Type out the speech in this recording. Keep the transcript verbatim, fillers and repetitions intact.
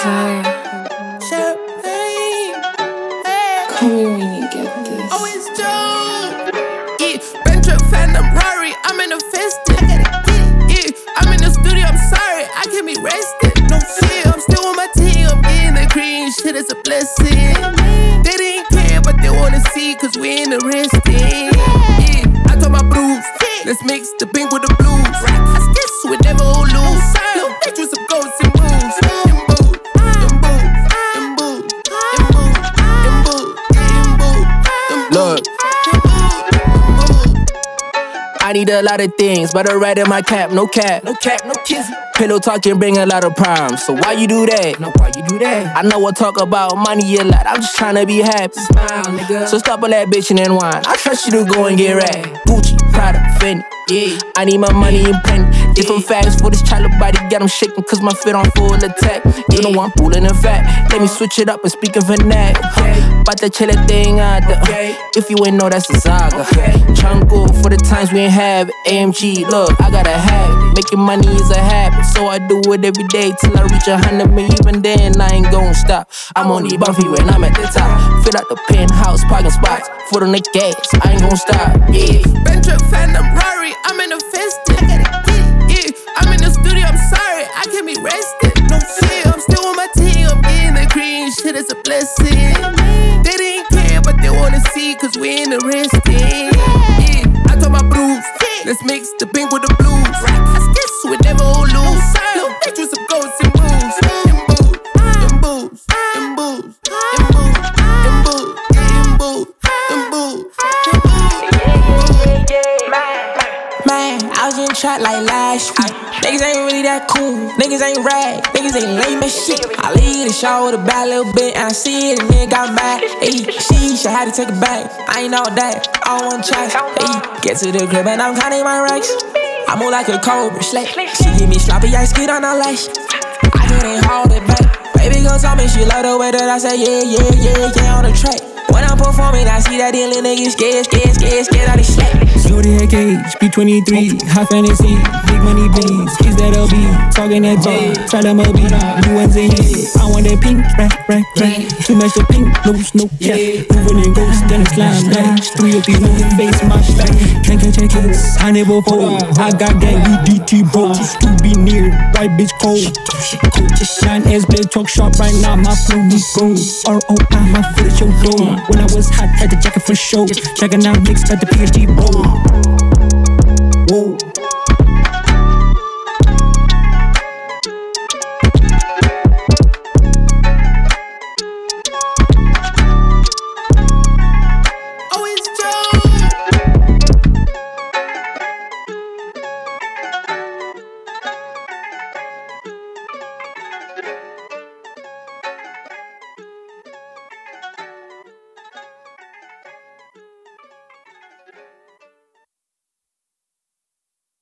Kaya. Champagne. Call me when you get this. Oh, it's Joe. Yeah, Bench Phantom Rari, I'm in a festive. I gotta get it. Yeah, I'm in the studio, I'm sorry, I can't be rested. No fear, I'm still with my team, I'm getting the green, shit is a blessing. They didn't care, but they wanna see, cause we in the resting. Yeah, I told my blues, let's mix the pink with the blues. I still so we never all lose. Little bitch with some ghosts and moves. And boots, and boots, and boots, and boots, and boots, and boots, and boots. Look, I need a lot of things, but I write in my cap, no cap, no cap, no kiss. Pillow talking bring a lot of problems, so why you do that? No, why you do that? I know I talk about money a lot, I'm just tryna be happy. Smile, nigga. So stop all that bitchin' and wine. I trust you to go and get right. Gucci, Prada, Fendi, yeah. I need my money in plenty. Different facts for this child body, got him shaking cause my fit on full attack. You know I'm pulling in fact. Let me switch it up and speak of that. Okay. About to chill that thing out there. Okay. If you ain't know, that's a saga. Okay. Tryna go for the times we ain't have A M G. Look, I gotta have it. Making money is a habit, so I do it every day till I reach a hundred million. Even then, I ain't gon' stop. I'm only bumpy when I'm at the top. Fill out the penthouse, parking spots, foot on the gas. I ain't gon' stop. Yeah. Bench Phantom Rari, I'm in a festive. I gotta get it. Yeah, I'm in the studio, I'm sorry, I can't be rested. No fear, I'm still with my team, I'm getting the green, shit is a blessing. They didn't care, but they wanna see, cause we in the resting. Yeah, I told my blues, let's mix the pink with the blues. I still so we never all lose. Little bitch with some ghosts and moves. And boots, and boots, and boots, and boots, and boots, and boots, and boots, and boots. Man, I was getting trapped like last week. Niggas ain't really that cool. Niggas ain't rag. Niggas ain't lame as shit. I leave the show with a bad little bit, and I see it, and then got mad. Ayy, she, she had to take it back. I ain't all that. I don't want chats. Ayy, get to the crib, and I'm counting my racks. I move like a cobra, slay. She give me sloppy, I skid on her lash. I can't hold it back. Baby girl told me she love the way that I say yeah, yeah, yeah, yeah on the track. When I'm performing, I see that little nigga scared, scared, scared, scared out of slack. Shorty head cage, B twenty-three, high fantasy, big money beans, kids that L B, talking that J, try them O B, new ones in here. I want that pink, rack, rack, rack, too much of pink, loose, no cap, moving in ghosts, then it's slime back, three of these moving face, my stack, can't catch a case, I never fold, I got gang, we D T bros, to be near, white bitch cold, shine as blade, talk sharp right now, my flow is gold, R O I, my foot is your door, when I was hot, had the jacket for show, checking out mixed at the P H D bowl.